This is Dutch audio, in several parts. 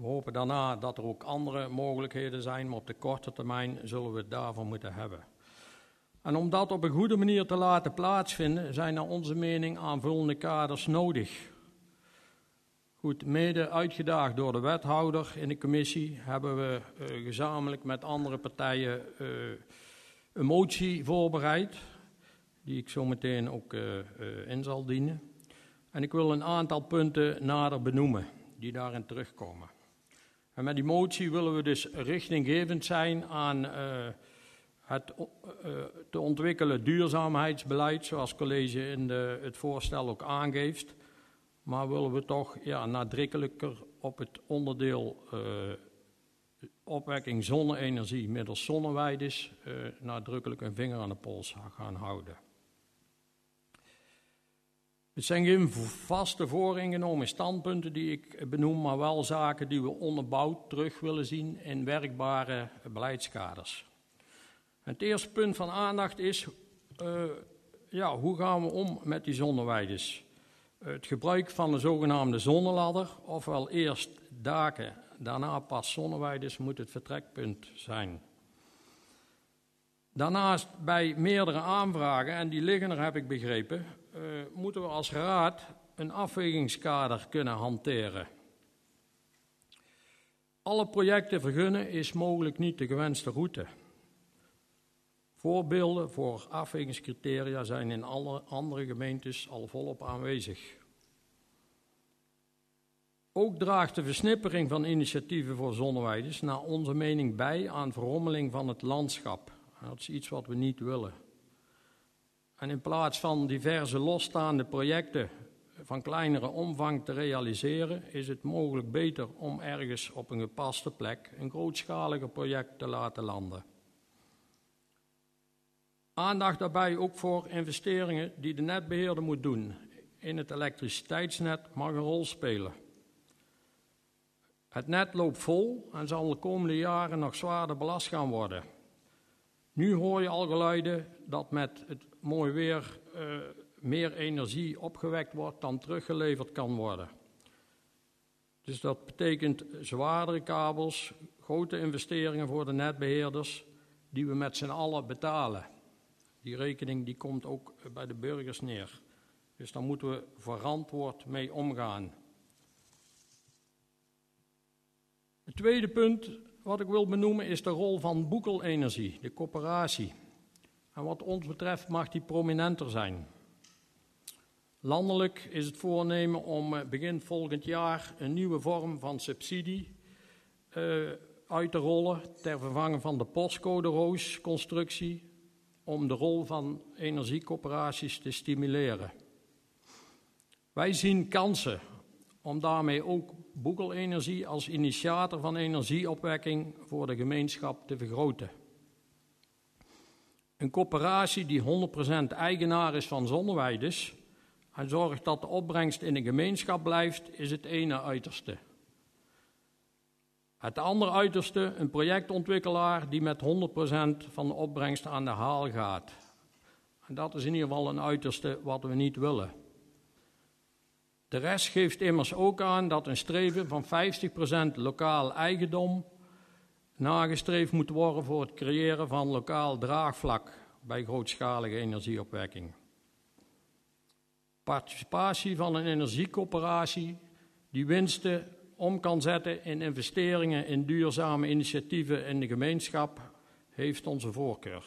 We hopen daarna dat er ook andere mogelijkheden zijn, maar op de korte termijn zullen we het daarvoor moeten hebben. En om dat op een goede manier te laten plaatsvinden, zijn naar onze mening aanvullende kaders nodig. Goed, mede uitgedaagd door de wethouder in de commissie hebben we gezamenlijk met andere partijen een motie voorbereid, die ik zo meteen ook in zal dienen. En ik wil een aantal punten nader benoemen die daarin terugkomen. En met die motie willen we dus richtinggevend zijn aan het te ontwikkelen duurzaamheidsbeleid, zoals het college in het voorstel ook aangeeft. Maar willen we toch nadrukkelijker op het onderdeel opwekking zonne-energie middels zonneweiders nadrukkelijk een vinger aan de pols gaan houden. Het zijn geen vaste vooringenomen standpunten die ik benoem, maar wel zaken die we onderbouwd terug willen zien in werkbare beleidskaders. Het eerste punt van aandacht is, hoe gaan we om met die zonneweiders? Het gebruik van de zogenaamde zonneladder, ofwel eerst daken, daarna pas zonneweiders, moet het vertrekpunt zijn. Daarnaast bij meerdere aanvragen, en die liggen er heb ik begrepen, moeten we als raad een afwegingskader kunnen hanteren. Alle projecten vergunnen is mogelijk niet de gewenste route. Voorbeelden voor afwegingscriteria zijn in alle andere gemeentes al volop aanwezig. Ook draagt de versnippering van initiatieven voor zonneweiders naar onze mening bij aan verrommeling van het landschap. Dat is iets wat we niet willen. En in plaats van diverse losstaande projecten van kleinere omvang te realiseren, is het mogelijk beter om ergens op een gepaste plek een grootschaliger project te laten landen. Aandacht daarbij ook voor investeringen die de netbeheerder moet doen in het elektriciteitsnet mag een rol spelen. Het net loopt vol en zal de komende jaren nog zwaarder belast gaan worden. Nu hoor je al geluiden dat met het mooi weer meer energie opgewekt wordt dan teruggeleverd kan worden. Dus dat betekent zwaardere kabels, grote investeringen voor de netbeheerders die we met z'n allen betalen. Die rekening die komt ook bij de burgers neer. Dus daar moeten we verantwoord mee omgaan. Het tweede punt wat ik wil benoemen is de rol van Boekel Energie, de coöperatie. En wat ons betreft mag die prominenter zijn. Landelijk is het voornemen om begin volgend jaar een nieuwe vorm van subsidie uit te rollen ter vervanging van de postcode-roos-constructie om de rol van energiecoöperaties te stimuleren. Wij zien kansen om daarmee ook Boekel Energie als initiator van energieopwekking voor de gemeenschap te vergroten. Een coöperatie die 100% eigenaar is van zonneweiders en zorgt dat de opbrengst in de gemeenschap blijft, is het ene uiterste. Het andere uiterste, een projectontwikkelaar die met 100% van de opbrengst aan de haal gaat. En dat is in ieder geval een uiterste wat we niet willen. De rest geeft immers ook aan dat een streven van 50% lokaal eigendom nagestreefd moet worden voor het creëren van lokaal draagvlak bij grootschalige energieopwekking. Participatie van een energiecoöperatie die winsten om kan zetten in investeringen in duurzame initiatieven in de gemeenschap heeft onze voorkeur.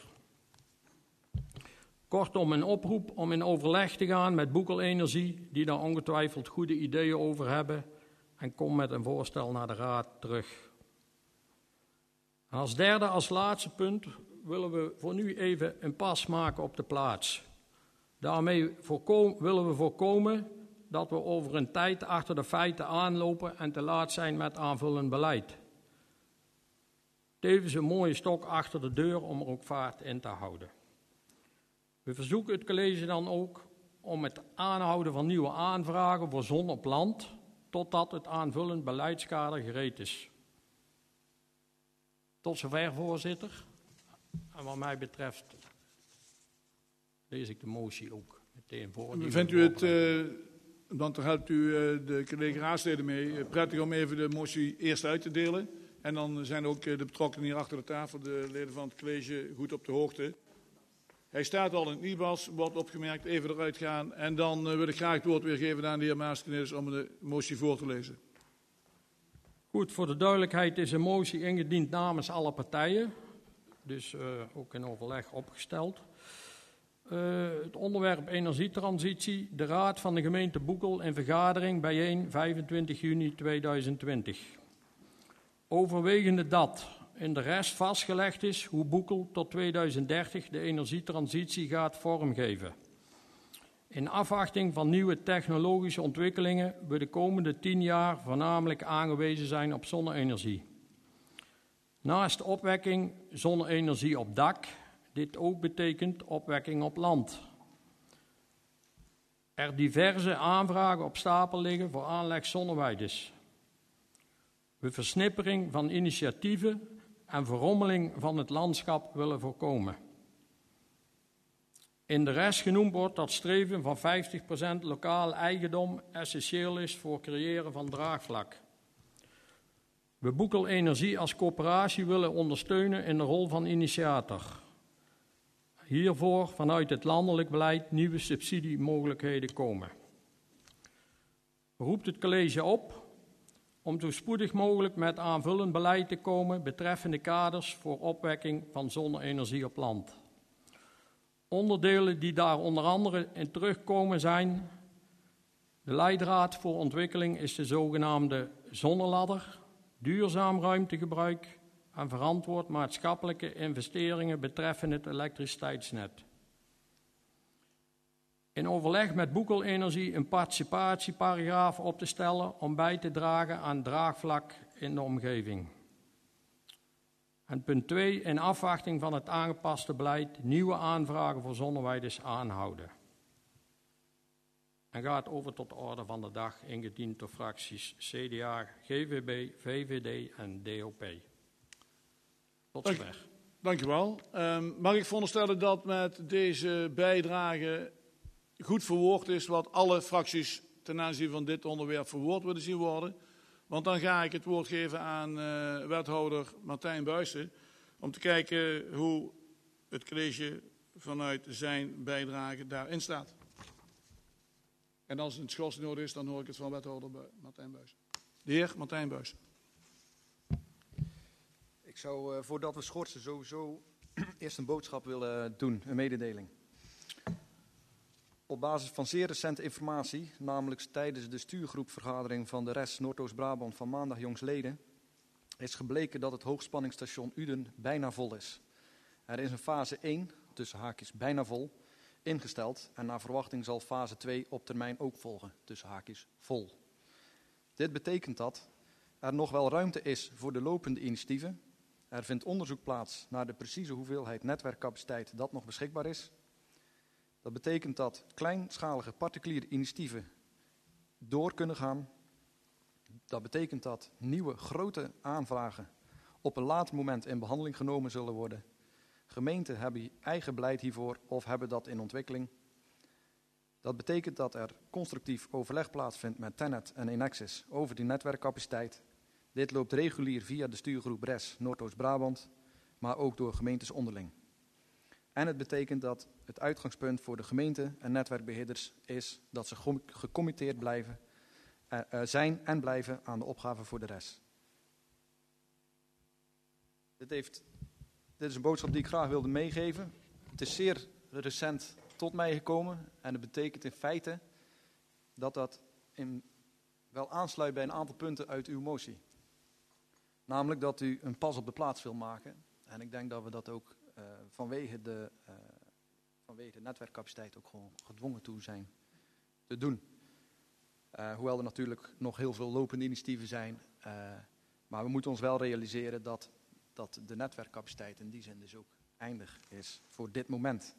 Kortom, een oproep om in overleg te gaan met Boekel Energie, die daar ongetwijfeld goede ideeën over hebben, en kom met een voorstel naar de Raad terug. En als derde, als laatste punt, willen we voor nu even een pas maken op de plaats. Daarmee willen we voorkomen dat we over een tijd achter de feiten aanlopen en te laat zijn met aanvullend beleid. Tevens een mooie stok achter de deur om er ook vaart in te houden. We verzoeken het college dan ook om het aanhouden van nieuwe aanvragen voor zon op land, totdat het aanvullend beleidskader gereed is. Tot zover, voorzitter. En wat mij betreft lees ik de motie ook meteen voor. Vindt u het want daar helpt u de collega-raadsleden mee. Prettig om even de motie eerst uit te delen. En dan zijn ook de betrokkenen hier achter de tafel, de leden van het college, goed op de hoogte. Hij staat al in het NIBAS, wordt opgemerkt, even eruit gaan. En dan wil ik graag het woord weer geven aan de heer Maasknelis om de motie voor te lezen. Goed, voor de duidelijkheid is een motie ingediend namens alle partijen. Dus ook in overleg opgesteld. Het onderwerp energietransitie. De Raad van de gemeente Boekel in vergadering bijeen 25 juni 2020. Overwegende dat in de rest vastgelegd is hoe Boekel tot 2030 de energietransitie gaat vormgeven. In afwachting van nieuwe technologische ontwikkelingen we de komende 10 jaar voornamelijk aangewezen zijn op zonne-energie. Naast opwekking zonne-energie op dak, dit ook betekent opwekking op land. Er diverse aanvragen op stapel liggen voor aanleg zonneweiden. We versnippering van initiatieven en verrommeling van het landschap willen voorkomen. In de rest genoemd wordt dat streven van 50% lokaal eigendom essentieel is voor creëren van draagvlak. We Boekel Energie als coöperatie willen ondersteunen in de rol van initiator. Hiervoor vanuit het landelijk beleid nieuwe subsidiemogelijkheden komen. Roept het college op om zo spoedig mogelijk met aanvullend beleid te komen betreffende kaders voor opwekking van zonne-energie op land. Onderdelen die daar onder andere in terugkomen zijn: de leidraad voor ontwikkeling is de zogenaamde zonneladder, duurzaam ruimtegebruik en verantwoord maatschappelijke investeringen betreffende het elektriciteitsnet. In overleg met Boekel Energie een participatieparagraaf op te stellen om bij te dragen aan draagvlak in de omgeving. En punt 2, in afwachting van het aangepaste beleid nieuwe aanvragen voor zonneweiden aanhouden. En gaat over tot de orde van de dag, ingediend door fracties CDA, GVB, VVD en DOP. Tot zover. Dank u wel. Mag ik veronderstellen dat met deze bijdrage goed verwoord is wat alle fracties ten aanzien van dit onderwerp verwoord willen zien worden? Want dan ga ik het woord geven aan wethouder Martijn Buijsen om te kijken hoe het college vanuit zijn bijdrage daarin staat. En als het een schorsing nodig is, dan hoor ik het van wethouder Martijn Buijsen. De heer Martijn Buijsen. Ik zou voordat we schorsen sowieso eerst een boodschap willen doen, een mededeling. Op basis van zeer recente informatie, namelijk tijdens de stuurgroepvergadering van de RES Noordoost-Brabant van maandag jongstleden, is gebleken dat het hoogspanningsstation Uden bijna vol is. Er is een fase 1, tussen haakjes bijna vol, ingesteld en naar verwachting zal fase 2 op termijn ook volgen, tussen haakjes vol. Dit betekent dat er nog wel ruimte is voor de lopende initiatieven. Er vindt onderzoek plaats naar de precieze hoeveelheid netwerkcapaciteit dat nog beschikbaar is. Dat betekent dat kleinschalige particuliere initiatieven door kunnen gaan. Dat betekent dat nieuwe grote aanvragen op een later moment in behandeling genomen zullen worden. Gemeenten hebben eigen beleid hiervoor of hebben dat in ontwikkeling. Dat betekent dat er constructief overleg plaatsvindt met TenneT en Enexis over die netwerkcapaciteit. Dit loopt regulier via de stuurgroep RES Noordoost-Brabant, maar ook door gemeentes onderling. En het betekent dat het uitgangspunt voor de gemeente en netwerkbeheerders is dat ze gecommitteerd zijn en blijven aan de opgave voor de RES. Dit is een boodschap die ik graag wilde meegeven. Het is zeer recent tot mij gekomen en het betekent in feite dat dat wel aansluit bij een aantal punten uit uw motie. Namelijk dat u een pas op de plaats wil maken. En ik denk dat we dat ook vanwege de netwerkcapaciteit ook gewoon gedwongen toe zijn te doen. Hoewel er natuurlijk nog heel veel lopende initiatieven zijn. Maar we moeten ons wel realiseren dat de netwerkcapaciteit in die zin dus ook eindig is voor dit moment.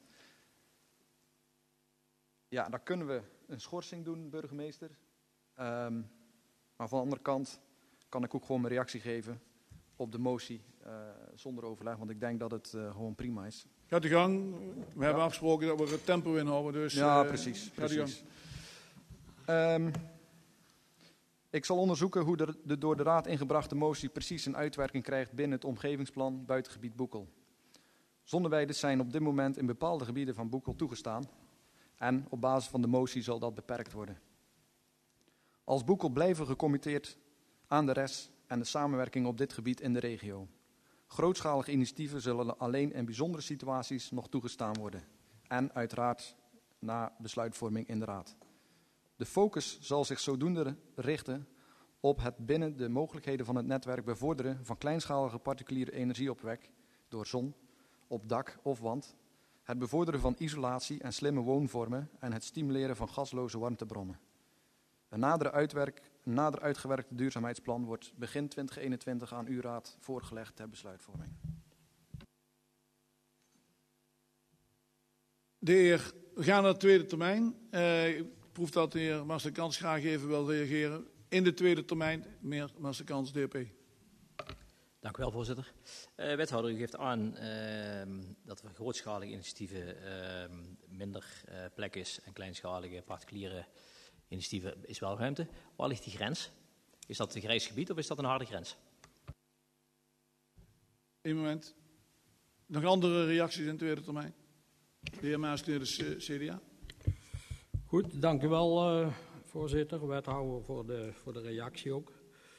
Ja, dan kunnen we een schorsing doen, burgemeester. Maar van de andere kant kan ik ook gewoon mijn reactie geven op de motie zonder overleg. Want ik denk dat het gewoon prima is. Gaat u gang. We hebben afgesproken dat we het tempo inhouden. Dus, ja, precies. Ik zal onderzoeken hoe de door de Raad ingebrachte motie precies een uitwerking krijgt binnen het omgevingsplan buitengebied Boekel. Zonneweiden zijn op dit moment in bepaalde gebieden van Boekel toegestaan en op basis van de motie zal dat beperkt worden. Als Boekel blijven gecommitteerd aan de rest en de samenwerking op dit gebied in de regio. Grootschalige initiatieven zullen alleen in bijzondere situaties nog toegestaan worden. En uiteraard na besluitvorming in de Raad. De focus zal zich zodoende richten op het binnen de mogelijkheden van het netwerk bevorderen van kleinschalige particuliere energieopwek door zon, op dak of wand, het bevorderen van isolatie en slimme woonvormen en het stimuleren van gasloze warmtebronnen. Een nader uitgewerkte duurzaamheidsplan wordt begin 2021 aan uw Raad voorgelegd ter besluitvorming. We gaan naar de tweede termijn. Ik proef dat de heer Masterkans graag even wil reageren. In de tweede termijn, meneer Masterkans, DP. Dank u wel, voorzitter. Wethouder, u geeft aan dat er grootschalige initiatieven minder plek is en kleinschalige particuliere initiatieven is wel ruimte. Waar ligt die grens? Is dat een grijs gebied of is dat een harde grens? Eén moment. Nog andere reacties in de tweede termijn? De heer Maasleerders, CDA. Goed, dank u wel, voorzitter, wethouder, voor de reactie ook.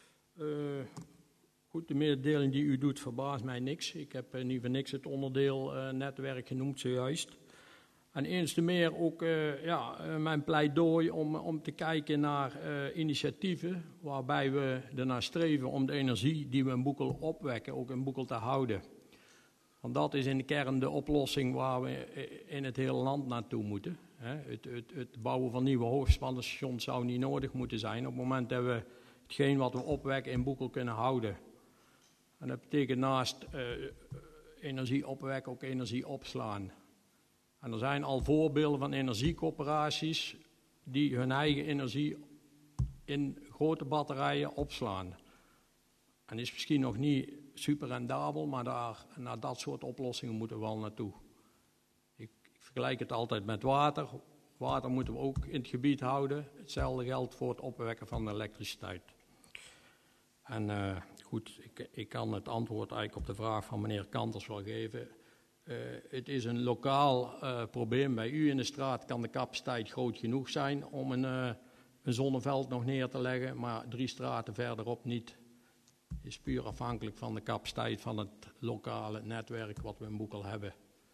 Goed, de mededeling die u doet verbaast mij niks. Ik heb niet voor niks het onderdeel netwerk genoemd zojuist. En eens te meer ook mijn pleidooi om te kijken naar initiatieven waarbij we ernaar streven om de energie die we in Boekel opwekken ook in Boekel te houden. Want dat is in de kern de oplossing waar we in het hele land naartoe moeten. Het bouwen van nieuwe hoogspanningsstations zou niet nodig moeten zijn op het moment dat we hetgeen wat we opwekken in Boekel kunnen houden. En dat betekent naast energie opwekken ook energie opslaan. En er zijn al voorbeelden van energiecoöperaties die hun eigen energie in grote batterijen opslaan. En is misschien nog niet super rendabel, maar naar dat soort oplossingen moeten we wel naartoe. Ik vergelijk het altijd met water. Water moeten we ook in het gebied houden. Hetzelfde geldt voor het opwekken van de elektriciteit. En goed, ik kan het antwoord eigenlijk op de vraag van meneer Kanters wel geven. Het is een lokaal probleem. Bij u in de straat kan de capaciteit groot genoeg zijn om een zonneveld nog neer te leggen, maar 3 straten verderop niet. Het is puur afhankelijk van de capaciteit van het lokale netwerk wat we in Boekel hebben.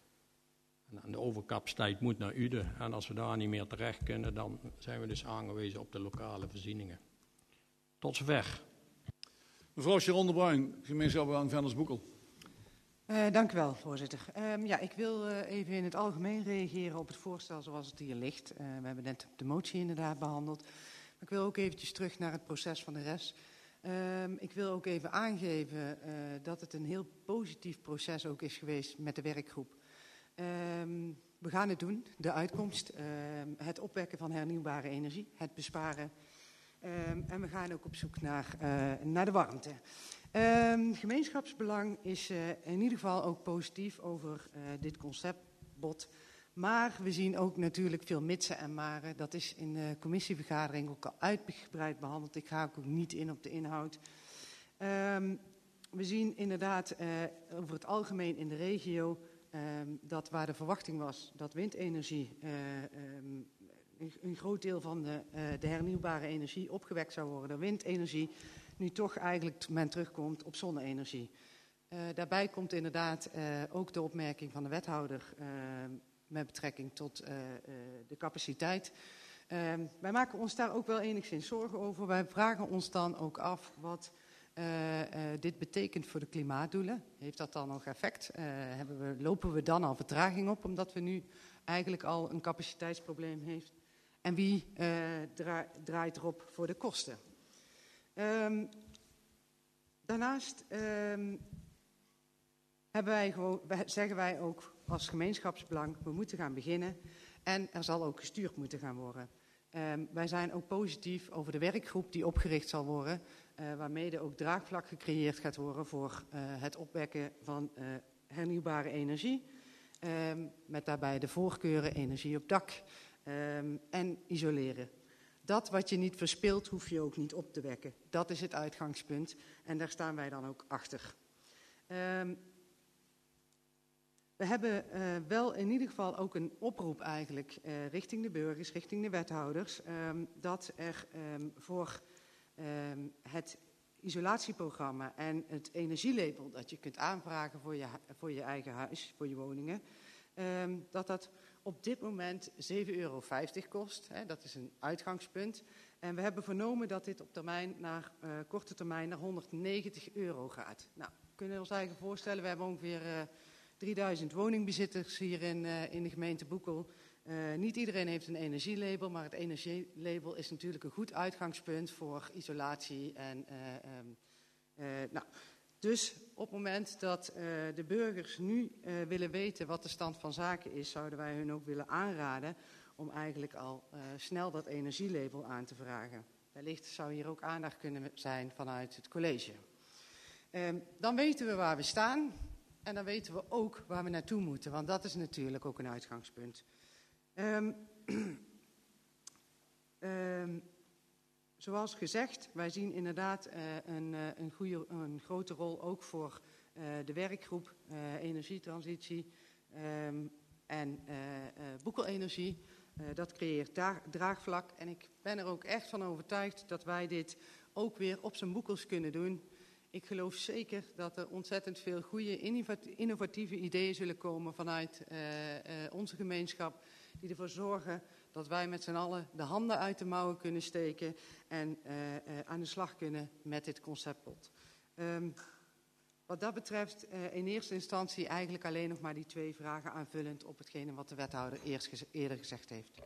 En de overcapaciteit moet naar Uden. En als we daar niet meer terecht kunnen, dan zijn we dus aangewezen op de lokale voorzieningen. Tot zover. Mevrouw Sharon de Bruin, Gemeenschap Belang Venlos Boekel. Dank u wel, voorzitter. Ik wil even in het algemeen reageren op het voorstel zoals het hier ligt. We hebben net de motie inderdaad behandeld. Maar ik wil ook eventjes terug naar het proces van de RES. Ik wil ook even aangeven dat het een heel positief proces ook is geweest met de werkgroep. We gaan het doen, de uitkomst, het opwekken van hernieuwbare energie, het besparen. En we gaan ook op zoek naar de warmte. Gemeenschapsbelang is in ieder geval ook positief over dit conceptbod. Maar we zien ook natuurlijk veel mitsen en maren. Dat is in de commissievergadering ook al uitgebreid behandeld. Ik ga ook niet in op de inhoud. We zien inderdaad over het algemeen in de regio dat waar de verwachting was dat windenergie een groot deel van de hernieuwbare energie opgewekt zou worden door windenergie, nu toch eigenlijk men terugkomt op zonne-energie. Daarbij komt inderdaad ook de opmerking van de wethouder met betrekking tot de capaciteit. Wij maken ons daar ook wel enigszins zorgen over. Wij vragen ons dan ook af wat dit betekent voor de klimaatdoelen. Heeft dat dan nog effect? Lopen we dan al vertraging op, omdat we nu eigenlijk al een capaciteitsprobleem heeft? En wie draait erop voor de kosten? Daarnaast zeggen wij ook als gemeenschapsbelang, we moeten gaan beginnen en er zal ook gestuurd moeten gaan worden. Wij zijn ook positief over de werkgroep die opgericht zal worden, waarmee er ook draagvlak gecreëerd gaat worden voor het opwekken van hernieuwbare energie. Met daarbij de voorkeuren energie op dak en isoleren. Dat wat je niet verspilt, hoef je ook niet op te wekken. Dat is het uitgangspunt en daar staan wij dan ook achter. We hebben wel in ieder geval ook een oproep eigenlijk richting de burgers, richting de wethouders, dat er voor het isolatieprogramma en het energielabel dat je kunt aanvragen voor je eigen huis, voor je woningen, dat op dit moment €7,50 kost. Dat is een uitgangspunt. En we hebben vernomen dat dit op korte termijn naar €190 gaat. Nou, we kunnen ons eigen voorstellen, we hebben ongeveer 3000 woningbezitters hier in de gemeente Boekel. Niet iedereen heeft een energielabel, maar het energielabel is natuurlijk een goed uitgangspunt voor isolatie. Dus op het moment dat de burgers nu willen weten wat de stand van zaken is, zouden wij hun ook willen aanraden om eigenlijk al snel dat energielabel aan te vragen. Wellicht zou hier ook aandacht kunnen zijn vanuit het college. Dan weten we waar we staan en dan weten we ook waar we naartoe moeten, want dat is natuurlijk ook een uitgangspunt. Zoals gezegd, wij zien inderdaad een grote rol ook voor de werkgroep energietransitie en Boekelenergie. Dat creëert draagvlak en ik ben er ook echt van overtuigd dat wij dit ook weer op zijn boekels kunnen doen. Ik geloof zeker dat er ontzettend veel goede innovatieve ideeën zullen komen vanuit onze gemeenschap, die ervoor zorgen dat wij met z'n allen de handen uit de mouwen kunnen steken en aan de slag kunnen met dit conceptbod. Wat dat betreft in eerste instantie eigenlijk alleen nog maar die 2 vragen aanvullend op hetgene wat de wethouder eerder gezegd heeft.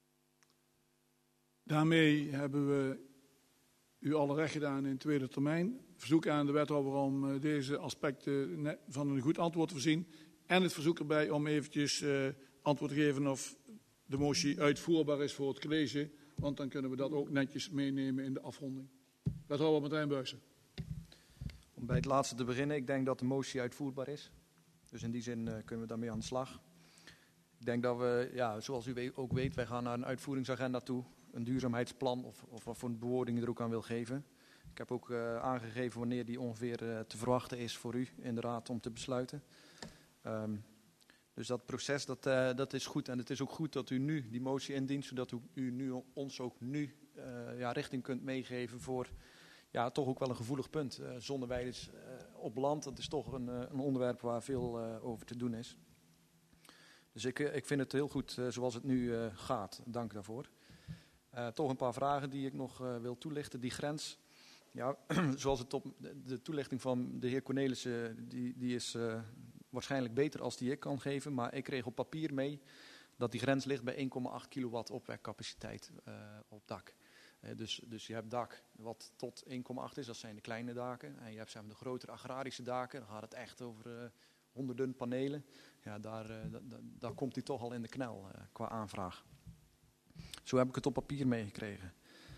Daarmee hebben we u alle recht gedaan in tweede termijn. Verzoek aan de wethouder om deze aspecten van een goed antwoord te voorzien. En het verzoek erbij om eventjes antwoord te geven of de motie uitvoerbaar is voor het college. Want dan kunnen we dat ook netjes meenemen in de afronding. Wethouder Martijn Buijsen. Om bij het laatste te beginnen, ik denk dat de motie uitvoerbaar is. Dus in die zin kunnen we daarmee aan de slag. Ik denk dat we, zoals u ook weet, wij gaan naar een uitvoeringsagenda toe. Een duurzaamheidsplan of wat voor bewoording je er ook aan wil geven. Ik heb ook aangegeven wanneer die ongeveer te verwachten is voor u in de raad om te besluiten. Dus dat proces, dat is goed. En het is ook goed dat u nu die motie indient, zodat u ons ook nu richting kunt meegeven voor toch ook wel een gevoelig punt. Zonneweiders op land, dat is toch een onderwerp waar veel over te doen is. Dus ik vind het heel goed zoals het nu gaat. Dank daarvoor. Toch een paar vragen die ik nog wil toelichten. Die grens, zoals het op de toelichting van de heer Cornelissen, die is waarschijnlijk beter als die ik kan geven. Maar ik kreeg op papier mee dat die grens ligt bij 1,8 kilowatt opwekcapaciteit op dak. Dus je hebt dak wat tot 1,8 is, dat zijn de kleine daken. En je hebt de grotere agrarische daken, dan gaat het echt over honderden panelen. Ja, daar komt hij toch al in de knel qua aanvraag. Zo heb ik het op papier meegekregen.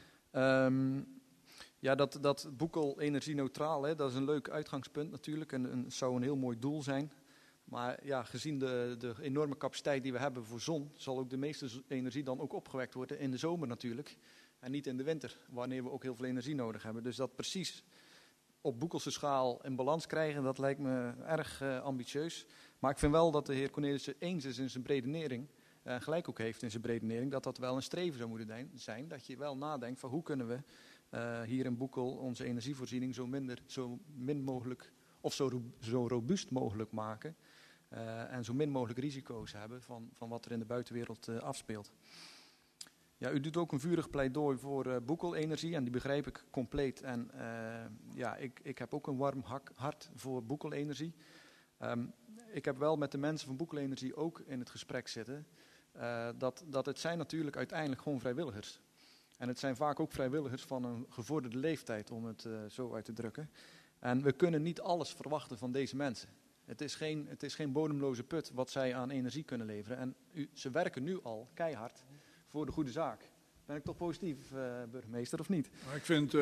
Dat Boekel energie-neutraal, dat is een leuk uitgangspunt natuurlijk. En zou een heel mooi doel zijn. Maar gezien de enorme capaciteit die we hebben voor zon, zal ook de meeste energie dan ook opgewekt worden in de zomer natuurlijk. En niet in de winter, wanneer we ook heel veel energie nodig hebben. Dus dat precies op Boekelse schaal in balans krijgen, dat lijkt me erg ambitieus. Maar ik vind wel dat de heer Cornelissen eens is in zijn redenering, en gelijk ook heeft in zijn redenering, dat wel een streven zou moeten zijn. Dat je wel nadenkt van hoe kunnen we hier in Boekel onze energievoorziening zo min mogelijk of zo robuust mogelijk maken. En zo min mogelijk risico's hebben van wat er in de buitenwereld afspeelt. Ja, u doet ook een vurig pleidooi voor Boekelenergie en die begrijp ik compleet. En ik heb ook een warm hart voor Boekelenergie. Ik heb wel met de mensen van Boekelenergie ook in het gesprek zitten. Dat het zijn natuurlijk uiteindelijk gewoon vrijwilligers. En het zijn vaak ook vrijwilligers van een gevorderde leeftijd, om het zo uit te drukken. En we kunnen niet alles verwachten van deze mensen. Het is geen bodemloze put wat zij aan energie kunnen leveren. En ze werken nu al keihard voor de goede zaak. Ben ik toch positief, burgemeester, of niet? Maar ik vind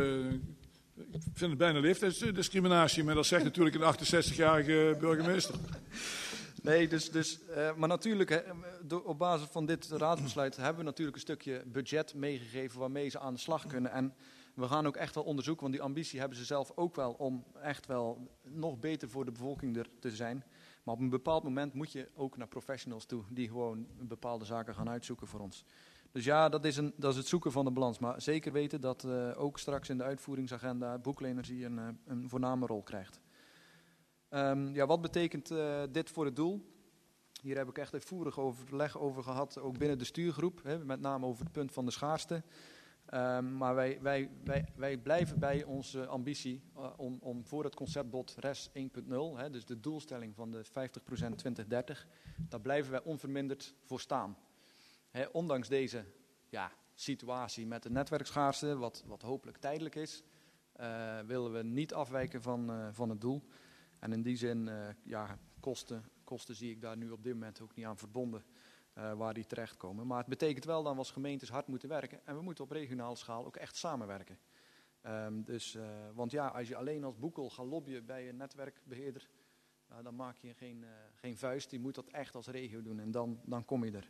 het bijna leeftijdsdiscriminatie, maar dat zegt natuurlijk een 68-jarige burgemeester. Nee, maar natuurlijk, op basis van dit raadsbesluit hebben we natuurlijk een stukje budget meegegeven waarmee ze aan de slag kunnen. En we gaan ook echt wel onderzoeken, want die ambitie hebben ze zelf ook wel om echt wel nog beter voor de bevolking er te zijn. Maar op een bepaald moment moet je ook naar professionals toe die gewoon bepaalde zaken gaan uitzoeken voor ons. Dus ja, dat is het zoeken van de balans. Maar zeker weten dat ook straks in de uitvoeringsagenda boekelenergie een voorname rol krijgt. Wat betekent dit voor het doel? Hier heb ik echt uitvoerig overleg over gehad, ook binnen de stuurgroep. Met name over het punt van de schaarste. Maar wij blijven bij onze ambitie om voor het conceptbod RES 1.0, dus de doelstelling van de 50% 2030, daar blijven wij onverminderd voor staan. Ondanks deze situatie met de netwerkschaarste, wat hopelijk tijdelijk is, willen we niet afwijken van het doel. En in die zin, kosten zie ik daar nu op dit moment ook niet aan verbonden waar die terechtkomen. Maar het betekent wel dat we als gemeentes hard moeten werken en we moeten op regionale schaal ook echt samenwerken. Want als je alleen als Boekel gaat lobbyen bij een netwerkbeheerder, dan maak je geen vuist. Die moet dat echt als regio doen en dan kom je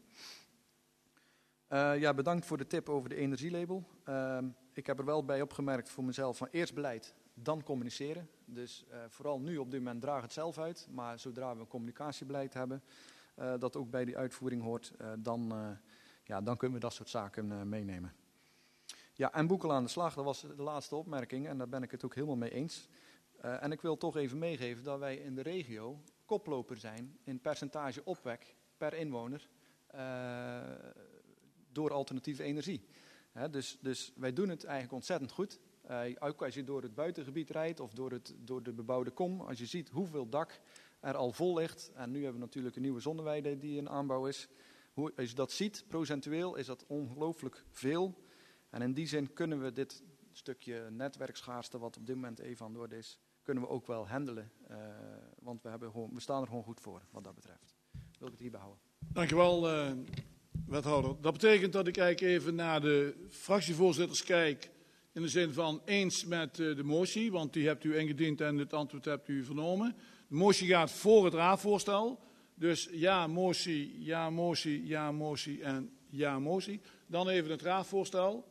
er. Bedankt voor de tip over de energielabel. Ik heb er wel bij opgemerkt voor mezelf van eerst beleid, dan communiceren. Dus vooral nu op dit moment draag het zelf uit. Maar zodra we een communicatiebeleid hebben, dat ook bij die uitvoering hoort, dan kunnen we dat soort zaken meenemen. Ja, en Boekel aan de slag, dat was de laatste opmerking en daar ben ik het ook helemaal mee eens. En ik wil toch even meegeven dat wij in de regio koploper zijn in percentage opwek per inwoner door alternatieve energie. Dus wij doen het eigenlijk ontzettend goed. Ook als je door het buitengebied rijdt of door de bebouwde kom, als je ziet hoeveel dak er al vol ligt. En nu hebben we natuurlijk een nieuwe zonneweide die in aanbouw is. Als je dat ziet, procentueel is dat ongelooflijk veel. En in die zin kunnen we dit stukje netwerkschaarste, wat op dit moment even aan de orde is, kunnen we ook wel handelen. Want we staan er gewoon goed voor, wat dat betreft. Wil ik het hierbij houden. Dankjewel, wethouder. Dat betekent dat ik eigenlijk even naar de fractievoorzitters kijk. In de zin van eens met de motie, want die hebt u ingediend en het antwoord hebt u vernomen. De motie gaat voor het raadvoorstel. Dus ja, motie, ja, motie, ja, motie en ja, motie. Dan even het raadvoorstel.